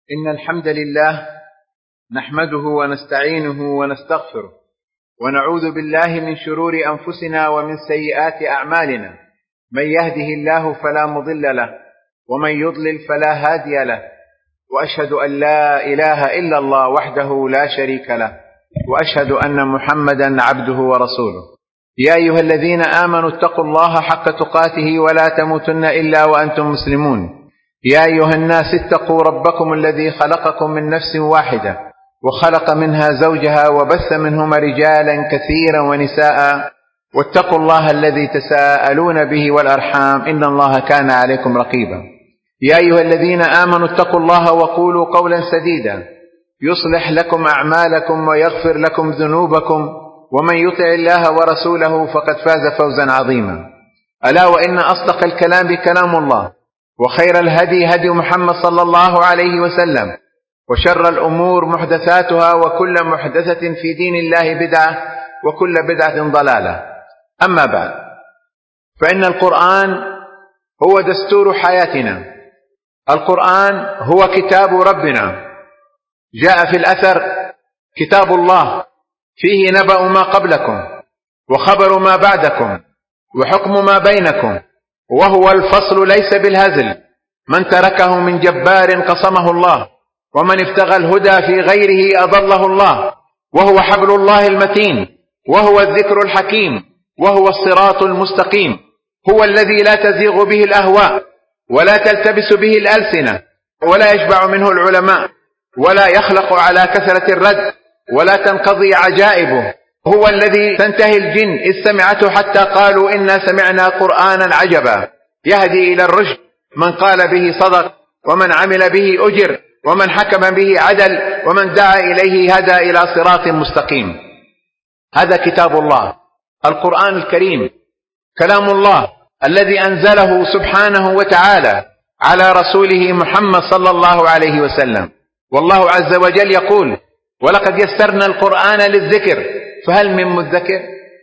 إن الحمد لله نحمده ونستعينه ونستغفره ونعوذ بالله من شرور أنفسنا ومن سيئات أعمالنا. من يهده الله فلا مضل له ومن يضلل فلا هادي له، وأشهد أن لا إله إلا الله وحده لا شريك له، وأشهد أن محمدا عبده ورسوله. يا أيها الذين آمنوا اتقوا الله حق تقاته ولا تموتن إلا وأنتم مسلمون. يا أيها الناس اتقوا ربكم الذي خلقكم من نفس واحدة وخلق منها زوجها وبث منهما رجالا كثيرا ونساء، واتقوا الله الذي تساءلون به والأرحام إن الله كان عليكم رقيبا. يا أيها الذين آمنوا اتقوا الله وقولوا قولا سديدا يصلح لكم أعمالكم ويغفر لكم ذنوبكم، ومن يطع الله ورسوله فقد فاز فوزا عظيما. ألا وإن أصدق الكلام كلام الله، وخير الهدي هدي محمد صلى الله عليه وسلم، وشر الأمور محدثاتها، وكل محدثة في دين الله بدعة، وكل بدعة ضلالة. أما بعد، فإن القرآن هو دستور حياتنا، القرآن هو كتاب ربنا. جاء في الأثر: كتاب الله فيه نبأ ما قبلكم وخبر ما بعدكم وحكم ما بينكم، وهو الفصل ليس بالهزل. من تركه من جبار قصمه الله، ومن ابتغى الهدى في غيره أضله الله. وهو حبل الله المتين، وهو الذكر الحكيم، وهو الصراط المستقيم. هو الذي لا تزيغ به الأهواء ولا تلتبس به الألسنة ولا يشبع منه العلماء ولا يخلق على كثرة الرد ولا تنقضي عجائبه. هو الذي تنتهي الجن إذ سمعته حتى قالوا إنا سمعنا قرآنا عجبا يهدي إلى الرشد. من قال به صدق، ومن عمل به أجر، ومن حكم به عدل، ومن دعا إليه هدى إلى صراط مستقيم. هذا كتاب الله، القرآن الكريم، كلام الله الذي أنزله سبحانه وتعالى على رسوله محمد صلى الله عليه وسلم. والله عز وجل يقول: ولقد يسرنا القرآن للذكر فهل من مدكر.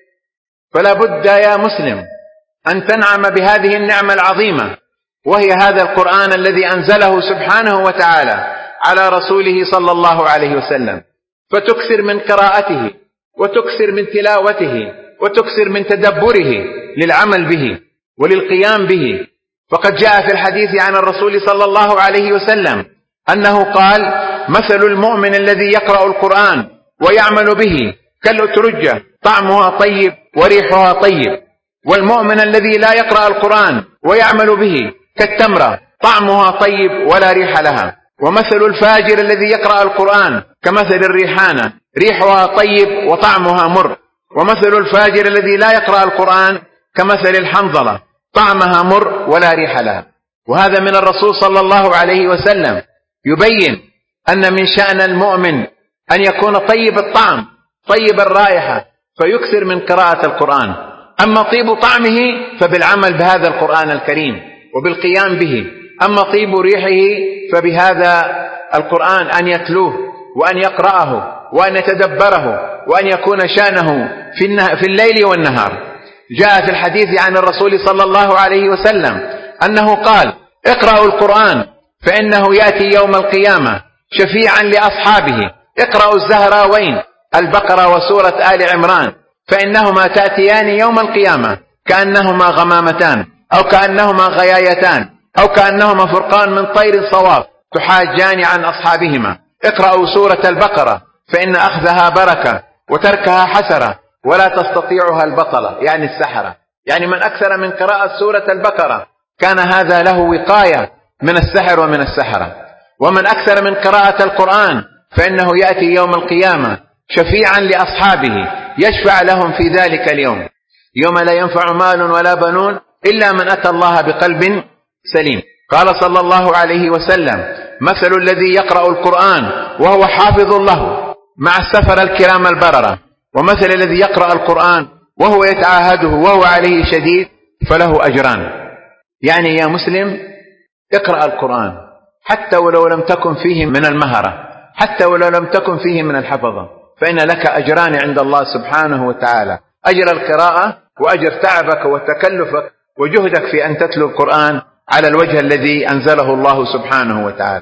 فلا بد يا مسلم أن تنعم بهذه النعمة العظيمة، وهي هذا القرآن الذي أنزله سبحانه وتعالى على رسوله صلى الله عليه وسلم، فتكثر من قراءته وتكثر من تلاوته وتكثر من تدبره للعمل به وللقيام به. فقد جاء في الحديث عن الرسول صلى الله عليه وسلم أنه قال: مثل المؤمن الذي يقرأ القرآن ويعمل به كالأترجة طعمها طيب وريحها طيب، والمؤمن الذي لا يقرأ القرآن ويعمل به كالتمرة طعمها طيب ولا ريح لها. ومثل الفاجر الذي يقرأ القرآن كمثل الريحانة ريحها طيب وطعمها مر. ومثل الفاجر الذي لا يقرأ القرآن كمثل الحنظلة طعمها مر ولا ريح لها. وهذا من الرسول صلى الله عليه وسلم يبين أن من شأن المؤمن أن يكون طيب الطعم طيب الرائحة، فيكثر من قراءة القرآن. أما طيب طعمه فبالعمل بهذا القرآن الكريم وبالقيام به. أما طيب ريحه فبهذا القرآن أن يتلوه وأن يقرأه وأن يتدبره وأن يكون شأنه في الليل والنهار. جاء في الحديث عن الرسول صلى الله عليه وسلم أنه قال: اقرأوا القرآن فإنه يأتي يوم القيامة شفيعا لأصحابه. اقرأوا الزهراوين البقرة وسورة آل عمران، فإنهما تأتيان يوم القيامة كأنهما غمامتان أو كأنهما غيايتان أو كأنهما فرقان من طير صواف تحاجان عن أصحابهما. اقرأوا سورة البقرة فإن أخذها بركة وتركها حسرة ولا تستطيعها البطلة، يعني السحرة. يعني من أكثر من قراءة سورة البقرة كان هذا له وقاية من السحر ومن السحرة. ومن أكثر من قراءة القرآن فإنه يأتي يوم القيامة شفيعا لأصحابه يشفع لهم في ذلك اليوم، يوم لا ينفع مال ولا بنون إلا من أتى الله بقلب سليم. قال صلى الله عليه وسلم: مثل الذي يقرأ القرآن وهو حافظ له مع السفر الكرام البررة، ومثل الذي يقرأ القرآن وهو يتعاهده وهو عليه شديد فله أجران. يعني يا مسلم اقرأ القرآن حتى ولو لم تكن فيه من المهرة، حتى ولو لم تكن فيه من الحفظة، فإن لك أجران عند الله سبحانه وتعالى: أجر القراءة وأجر تعبك وتكلفك وجهدك في أن تتلو القرآن على الوجه الذي أنزله الله سبحانه وتعالى.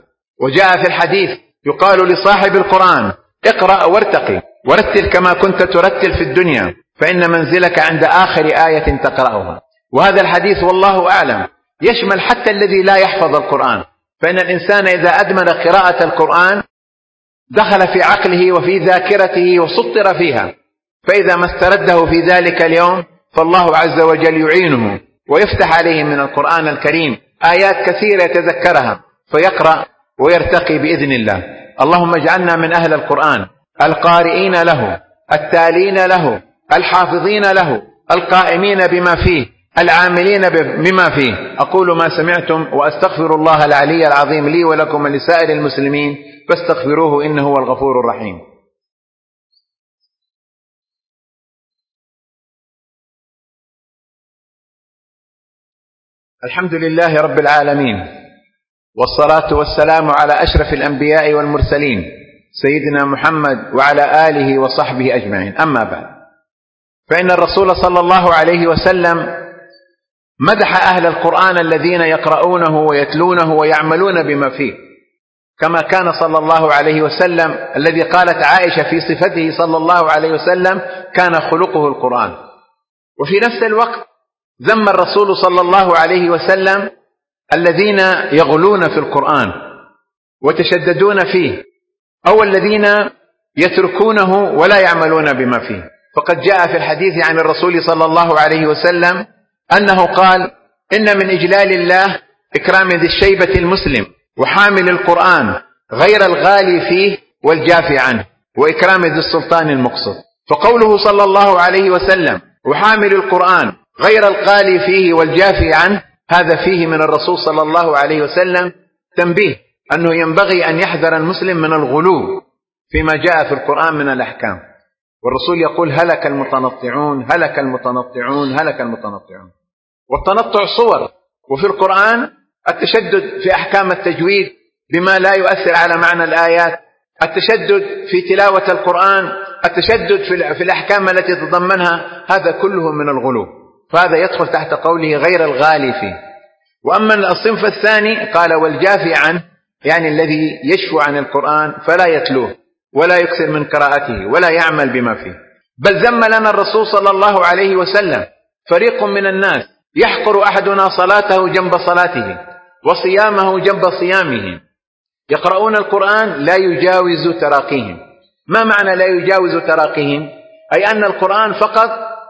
وجاء في الحديث يقال لصاحب القرآن: اقرأ وارتقي ورتل كما كنت ترتل في الدنيا، فإن منزلك عند آخر آية تقرأها. وهذا الحديث والله أعلم يشمل حتى الذي لا يحفظ القرآن، فإن الإنسان إذا أدمن قراءة القرآن دخل في عقله وفي ذاكرته وسطر فيها، فإذا ما استرده في ذلك اليوم فالله عز وجل يعينه ويفتح عليه من القرآن الكريم آيات كثيرة يتذكرها فيقرأ ويرتقي بإذن الله. اللهم اجعلنا من أهل القرآن القارئين له، التالين له، الحافظين له، القائمين بما فيه، العاملين بما فيه. أقول ما سمعتم وأستغفر الله العلي العظيم لي ولكم ولسائر المسلمين فاستغفروه إنه هو الغفور الرحيم. الحمد لله رب العالمين، والصلاة والسلام على أشرف الأنبياء والمرسلين سيدنا محمد وعلى آله وصحبه أجمعين. أما بعد، فإن الرسول صلى الله عليه وسلم مدح أهل القرآن الذين يقرؤونه ويتلونه ويعملون بما فيه، كما كان صلى الله عليه وسلم الذي قالت عائشة في صفته صلى الله عليه وسلم: كان خلقه القرآن. وفي نفس الوقت ذم الرسول صلى الله عليه وسلم الذين يغلون في القرآن وتشددون فيه، أو الذين يتركونه ولا يعملون بما فيه. فقد جاء في الحديث عن الرسول صلى الله عليه وسلم أنه قال: إن من إجلال الله إكرام ذي الشيبة المسلم وحامل القرآن غير الغالي فيه والجافي عنه، وإكرام ذي السلطان المقصد. فقوله صلى الله عليه وسلم وحامل القرآن غير الغالي فيه والجافي عنه، هذا فيه من الرسول صلى الله عليه وسلم تنبيه أنه ينبغي أن يحذر المسلم من الغلو فيما جاء في القرآن من الأحكام. والرسول يقول: هلك المتنطعون هلك المتنطعون هلك المتنطعون. والتنطع صور، وفي القرآن التشدد في أحكام التجويد بما لا يؤثر على معنى الآيات، التشدد في تلاوة القرآن، التشدد في الأحكام التي تضمنها، هذا كله من الغلو، فهذا يدخل تحت قوله غير الغالي فيه. وأما الصنف الثاني قال: والجافي عنه، يعني الذي يشفو عن القرآن فلا يتلوه ولا يكثر من قراءته ولا يعمل بما فيه. بل ذم لنا الرسول صلى الله عليه وسلم فريق من الناس يحقر أحدنا صلاته جنب صلاته وصيامه جنب صيامه، يقرؤون القرآن لا يجاوز تراقيهم. ما معنى لا يجاوز تراقيهم؟ أي أن القرآن فقط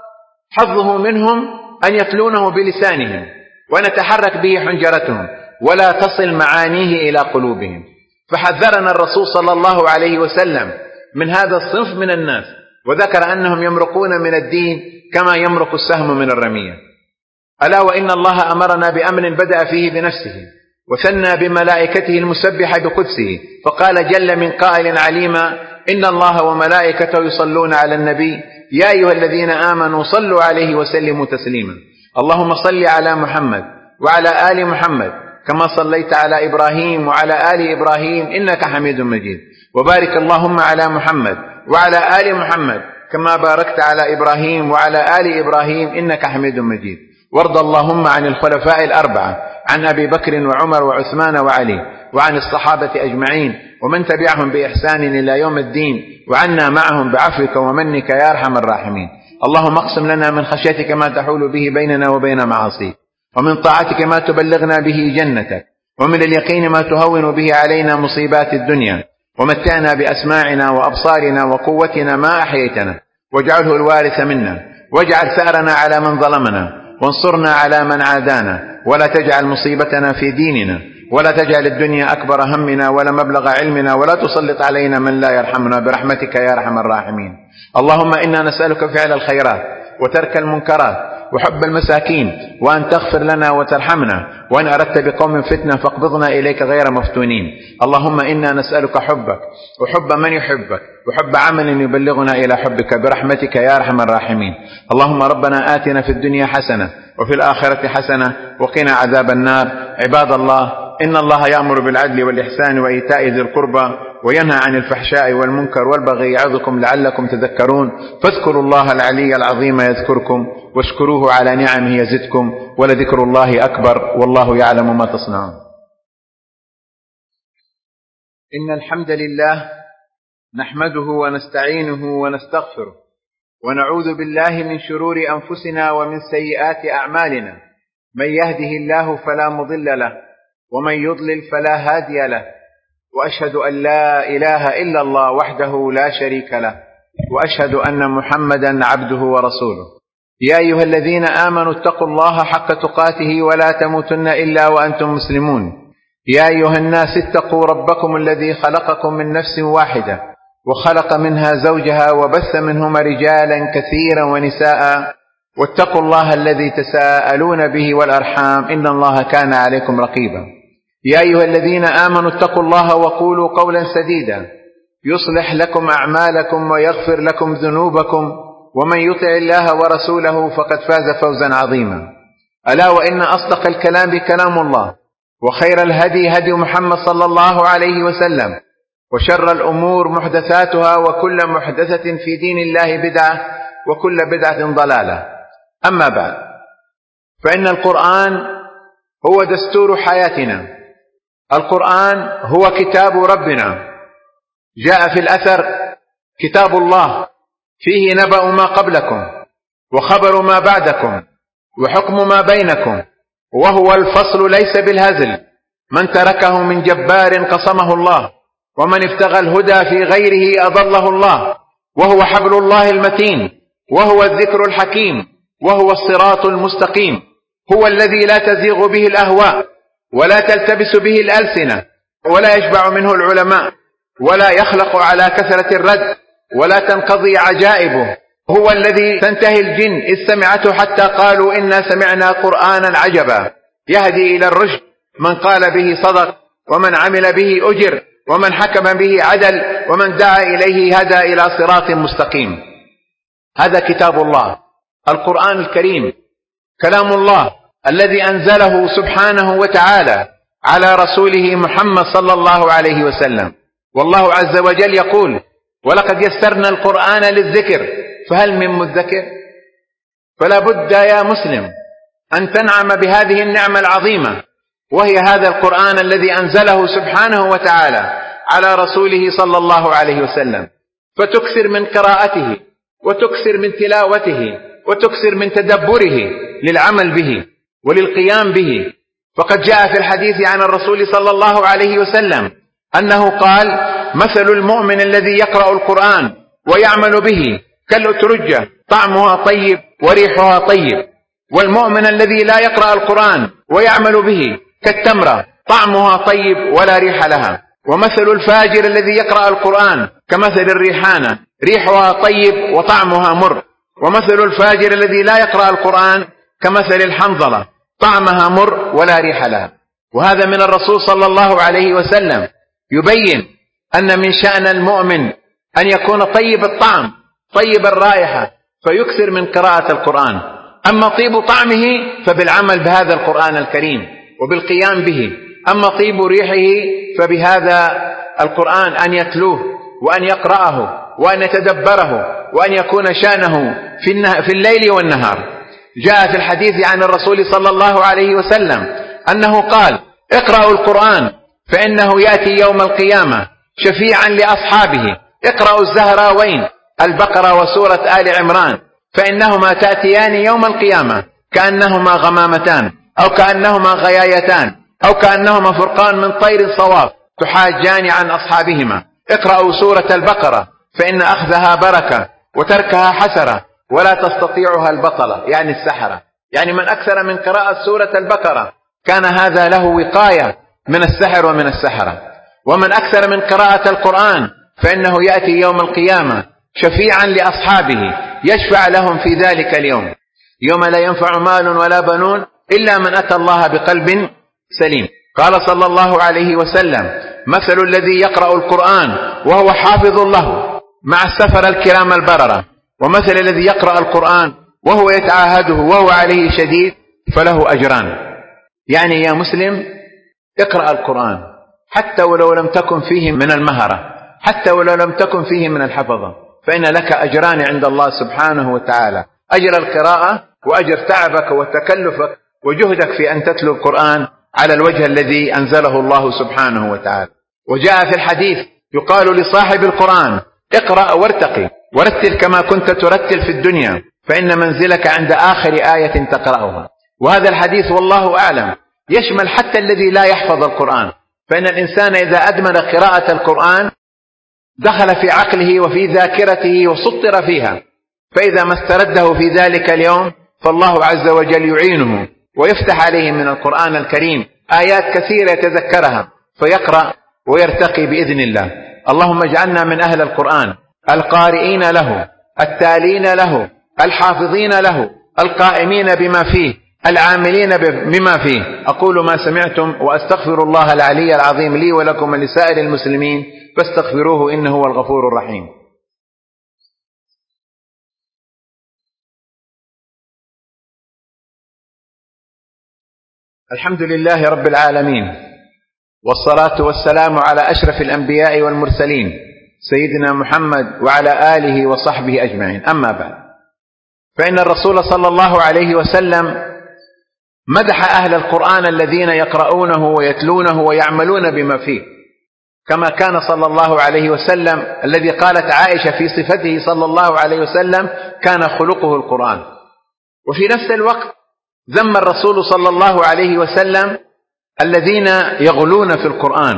حظه منهم أن يتلونه بلسانهم ونتحرك به حنجرتهم ولا تصل معانيه إلى قلوبهم. فحذرنا الرسول صلى الله عليه وسلم من هذا الصنف من الناس، وذكر أنهم يمرقون من الدين كما يمرق السهم من الرمية. ألا وإن الله أمرنا بأمر بدأ فيه بنفسه وثنى بملائكته المسبحة بقدسه، فقال جل من قائل عليما: إن الله وملائكته يصلون على النبي يا أيها الذين آمنوا صلوا عليه وسلموا تسليما. اللهم صل على محمد وعلى آل محمد كما صليت على إبراهيم وعلى آل إبراهيم إنك حميد مجيد، وبارك اللهم على محمد وعلى آل محمد كما باركت على إبراهيم وعلى آل إبراهيم إنك حميد مجيد. وارض اللهم عن الخلفاء الأربعة، عن أبي بكر وعمر وعثمان وعلي، وعن الصحابة أجمعين ومن تبعهم بإحسان إلى يوم الدين، وعنا معهم بعفوك ومنك يا أرحم الراحمين. اللهم اقسم لنا من خشيتك ما تحول به بيننا وبين معاصيك، ومن طاعتك ما تبلغنا به جنتك، ومن اليقين ما تهون به علينا مصيبات الدنيا، ومتعنا بأسماعنا وأبصارنا وقوتنا ما أحييتنا، واجعله الوارث منا، واجعل ثأرنا على من ظلمنا، وانصرنا على من عادانا، ولا تجعل مصيبتنا في ديننا، ولا تجعل الدنيا أكبر همنا ولا مبلغ علمنا، ولا تسلط علينا من لا يرحمنا برحمتك يا أرحم الراحمين. اللهم إنا نسألك فعل الخيرات وترك المنكرات وحب المساكين، وأن تغفر لنا وترحمنا، وأن أردت بقوم فتنة فاقبضنا إليك غير مفتونين. اللهم إنا نسألك حبك وحب من يحبك وحب عمل يبلغنا إلى حبك برحمتك يا أرحم الراحمين. اللهم ربنا آتنا في الدنيا حسنة وفي الآخرة حسنة وقنا عذاب النار. عباد الله، إن الله يأمر بالعدل والإحسان وإيتاء ذي القربى وينهى عن الفحشاء والمنكر والبغي يعظكم لعلكم تذكرون. فاذكروا الله العلي العظيم يذكركم، واشكروه على نعمه يزدكم، ولذكر الله أكبر، والله يعلم ما تصنعون. إن الحمد لله نحمده ونستعينه ونستغفره ونعوذ بالله من شرور أنفسنا ومن سيئات أعمالنا. من يهده الله فلا مضل له ومن يضلل فلا هادي له، وأشهد أن لا إله إلا الله وحده لا شريك له، وأشهد أن محمدا عبده ورسوله. يا أيها الذين آمنوا اتقوا الله حق تقاته ولا تموتن إلا وأنتم مسلمون. يا أيها الناس اتقوا ربكم الذي خلقكم من نفس واحدة وخلق منها زوجها وبث منهما رجالا كثيرا ونساء، واتقوا الله الذي تساءلون به والأرحام إن الله كان عليكم رقيبا. يا أيها الذين آمنوا اتقوا الله وقولوا قولا سديدا يصلح لكم أعمالكم ويغفر لكم ذنوبكم، ومن يطع الله ورسوله فقد فاز فوزا عظيما. ألا وإن أصدق الكلام كلام الله، وخير الهدي هدي محمد صلى الله عليه وسلم، وشر الأمور محدثاتها، وكل محدثة في دين الله بدعة، وكل بدعة ضلالة. أما بعد، فإن القرآن هو دستور حياتنا، القرآن هو كتاب ربنا. جاء في الأثر: كتاب الله فيه نبأ ما قبلكم وخبر ما بعدكم وحكم ما بينكم، وهو الفصل ليس بالهزل. من تركه من جبار قصمه الله، ومن ابتغى الهدى في غيره أضله الله. وهو حبل الله المتين، وهو الذكر الحكيم، وهو الصراط المستقيم. هو الذي لا تزيغ به الأهواء ولا تلتبس به الألسنة ولا يشبع منه العلماء ولا يخلق على كثرة الرد ولا تنقضي عجائبه. هو الذي تنتهي الجن إذ سمعته حتى قالوا إنا سمعنا قرآنا عجبا يهدي إلى الرشد. من قال به صدق، ومن عمل به أجر، ومن حكم به عدل، ومن دعا إليه هدى إلى صراط مستقيم. هذا كتاب الله، القرآن الكريم، كلام الله الذي أنزله سبحانه وتعالى على رسوله محمد صلى الله عليه وسلم. والله عز وجل يقول: ولقد يسرنا القرآن للذكر فهل من مدكر. فلا بد يا مسلم أن تنعم بهذه النعمة العظيمة، وهي هذا القرآن الذي أنزله سبحانه وتعالى على رسوله صلى الله عليه وسلم، فتكثر من قراءته وتكثر من تلاوته وتكثر من تدبره للعمل به وللقيام به. فقد جاء في الحديث عن الرسول صلى الله عليه وسلم أنه قال: مثل المؤمن الذي يقرأ القرآن ويعمل به كالأترجة طعمها طيب وريحها طيب، والمؤمن الذي لا يقرأ القرآن ويعمل به كالتمرة طعمها طيب ولا ريح لها. ومثل الفاجر الذي يقرأ القرآن كمثل الريحانة ريحها طيب وطعمها مر. ومثل الفاجر الذي لا يقرأ القرآن كمثل الحنظلة طعمها مر ولا ريح لها. وهذا من الرسول صلى الله عليه وسلم يبين أن من شأن المؤمن أن يكون طيب الطعم طيب الرائحة فيكثر من قراءة القرآن. أما طيب طعمه فبالعمل بهذا القرآن الكريم وبالقيام به. أما طيب ريحه فبهذا القرآن أن يتلوه وأن يقرأه وأن يتدبره وأن يكون شأنه في الليل والنهار. جاء في الحديث عن الرسول صلى الله عليه وسلم أنه قال: اقرأوا القرآن فإنه يأتي يوم القيامة شفيعا لأصحابه. اقرأوا الزهراوين البقرة وسورة آل عمران، فإنهما تأتيان يوم القيامة كأنهما غمامتان أو كأنهما غيايتان أو كأنهما فرقان من طير صواف تحاجان عن أصحابهما. اقرأوا سورة البقرة فإن أخذها بركة وتركها حسرة ولا تستطيعها البطلة، يعني السحرة. يعني من أكثر من قراءة سورة البقرة كان هذا له وقاية من السحر ومن السحرة. ومن أكثر من قراءة القرآن فإنه يأتي يوم القيامة شفيعا لأصحابه يشفع لهم في ذلك اليوم، يوم لا ينفع مال ولا بنون إلا من أتى الله بقلب سليم. قال صلى الله عليه وسلم: مثل الذي يقرأ القرآن وهو حافظ له مع السفر الكرام البررة، ومثل الذي يقرأ القرآن وهو يتعاهده وهو عليه شديد فله أجران. يعني يا مسلم اقرأ القرآن حتى ولو لم تكن فيه من المهرة، حتى ولو لم تكن فيه من الحفظة، فإن لك أجران عند الله سبحانه وتعالى: أجر القراءة وأجر تعبك وتكلفك وجهدك في أن تتلو القرآن على الوجه الذي أنزله الله سبحانه وتعالى. وجاء في الحديث يقال لصاحب القرآن: اقرأ وارتقي ورتل كما كنت ترتل في الدنيا، فإن منزلك عند آخر آية تقرأها. وهذا الحديث والله أعلم يشمل حتى الذي لا يحفظ القرآن، فإن الإنسان إذا أدمن قراءة القرآن دخل في عقله وفي ذاكرته وسطر فيها، فإذا ما استرده في ذلك اليوم فالله عز وجل يعينه ويفتح عليه من القرآن الكريم آيات كثيرة يتذكرها فيقرأ ويرتقي بإذن الله. اللهم اجعلنا من أهل القرآن القارئين له، التالين له، الحافظين له، القائمين بما فيه، العاملين بما فيه. أقول ما سمعتم وأستغفر الله العلي العظيم لي ولكم ولسائر المسلمين فاستغفروه إنه هو الغفور الرحيم. الحمد لله رب العالمين، والصلاة والسلام على أشرف الأنبياء والمرسلين سيدنا محمد وعلى آله وصحبه أجمعين. أما بعد، فإن الرسول صلى الله عليه وسلم مدح أهل القرآن الذين يقرؤونه ويتلونه ويعملون بما فيه، كما كان صلى الله عليه وسلم الذي قالت عائشة في صفته صلى الله عليه وسلم: كان خلقه القرآن. وفي نفس الوقت ذم الرسول صلى الله عليه وسلم الذين يغلون في القرآن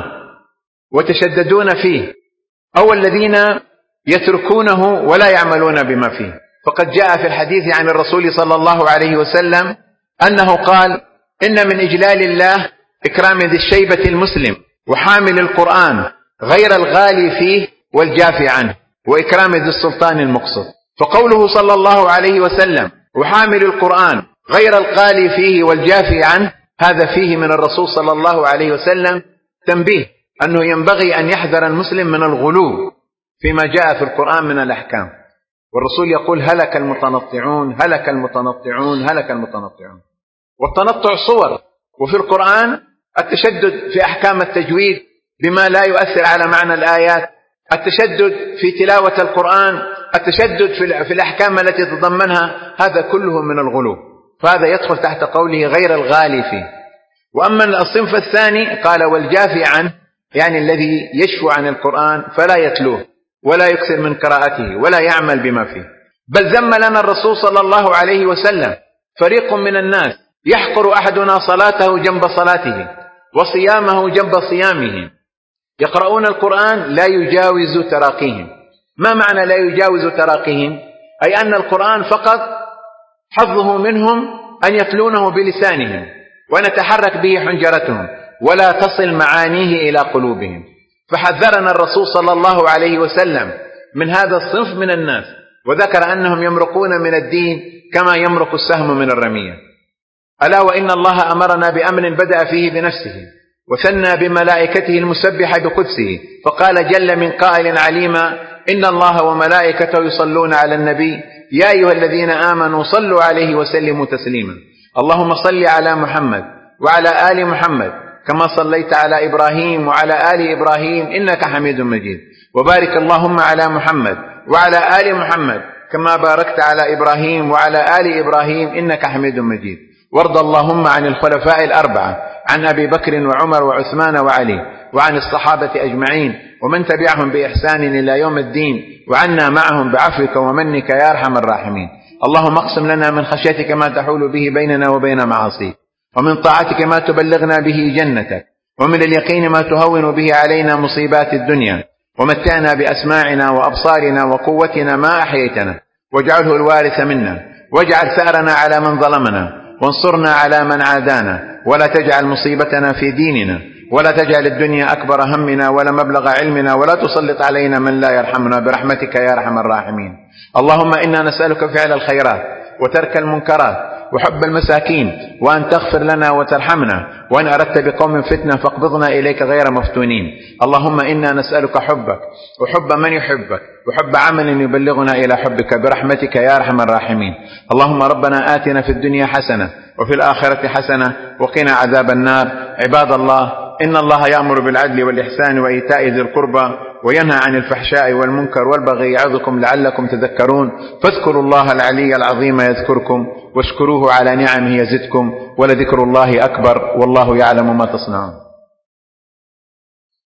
وتشددون فيه، أو الذين يتركونه ولا يعملون بما فيه. فقد جاء في الحديث عن الرسول صلى الله عليه وسلم أنه قال: إن من إجلال الله إكرام ذي الشيبة المسلم وحامل القرآن غير الغالي فيه والجافي عنه، وإكرام ذي السلطان المقصد. فقوله صلى الله عليه وسلم وحامل القرآن غير الغالي فيه والجافي عنه، هذا فيه من الرسول صلى الله عليه وسلم تنبيه أنه ينبغي أن يحذر المسلم من الغلو فيما جاء في القرآن من الأحكام. والرسول يقول: هلك المتنطعون هلك المتنطعون هلك المتنطعون. والتنطع صور، وفي القرآن التشدد في أحكام التجويد بما لا يؤثر على معنى الآيات، التشدد في تلاوة القرآن، التشدد في الأحكام التي تضمنها، هذا كله من الغلو، فهذا يدخل تحت قوله غير الغالي فيه. وأما الصنف الثاني قال: والجافي عنه، يعني الذي يشفو عن القرآن فلا يتلوه ولا يكثر من قراءته ولا يعمل بما فيه. بل ذم لنا الرسول صلى الله عليه وسلم فريق من الناس يحقر أحدنا صلاته جنب صلاته وصيامه جنب صيامه، يقرؤون القرآن لا يجاوز تراقيهم. ما معنى لا يجاوز تراقيهم؟ أي أن القرآن فقط حظه منهم أن يتلونه بلسانهم ونتحرك به حنجرتهم ولا تصل معانيه إلى قلوبهم. فحذرنا الرسول صلى الله عليه وسلم من هذا الصنف من الناس، وذكر أنهم يمرقون من الدين كما يمرق السهم من الرمية. ألا وإن الله أمرنا بأمر بدأ فيه بنفسه وثنى بملائكته المسبحة بقدسه، فقال جل من قائل عليما: إن الله وملائكته يصلون على النبي يا أيها الذين آمنوا صلوا عليه وسلموا تسليما. اللهم صل على محمد وعلى آل محمد كما صليت على إبراهيم وعلى آل إبراهيم إنك حميد مجيد، وبارك اللهم على محمد وعلى آل محمد كما باركت على إبراهيم وعلى آل إبراهيم إنك حميد مجيد. وارض اللهم عن الخلفاء الأربعة، عن أبي بكر وعمر وعثمان وعلي، وعن الصحابة أجمعين ومن تبعهم بإحسان إلى يوم الدين، وعنا معهم بعفوك ومنك يا أرحم الراحمين. اللهم اقسم لنا من خشيتك ما تحول به بيننا وبين معاصيك، ومن طاعتك ما تبلغنا به جنتك، ومن اليقين ما تهون به علينا مصيبات الدنيا، ومتعنا بأسماعنا وأبصارنا وقوتنا ما أحييتنا، واجعله الوارث منا، واجعل ثأرنا على من ظلمنا، وانصرنا على من عادانا، ولا تجعل مصيبتنا في ديننا، ولا تجعل الدنيا أكبر همنا ولا مبلغ علمنا، ولا تسلط علينا من لا يرحمنا برحمتك يا أرحم الراحمين. اللهم إنا نسألك فعل الخيرات وترك المنكرات وحب المساكين، وأن تغفر لنا وترحمنا، وأن أردت بقوم فتنة فاقبضنا إليك غير مفتونين. اللهم إنا نسألك حبك وحب من يحبك وحب عمل يبلغنا إلى حبك برحمتك يا أرحم الراحمين. اللهم ربنا آتنا في الدنيا حسنة وفي الآخرة حسنة وقنا عذاب النار. عباد الله، إن الله يأمر بالعدل والإحسان وإيتاء ذي القربى وينهى عن الفحشاء والمنكر والبغي يعظكم لعلكم تذكرون. فاذكروا الله العلي العظيم يذكركم، واشكروه على نعمه يزدكم، ولذكر الله أكبر، والله يعلم ما تصنعون.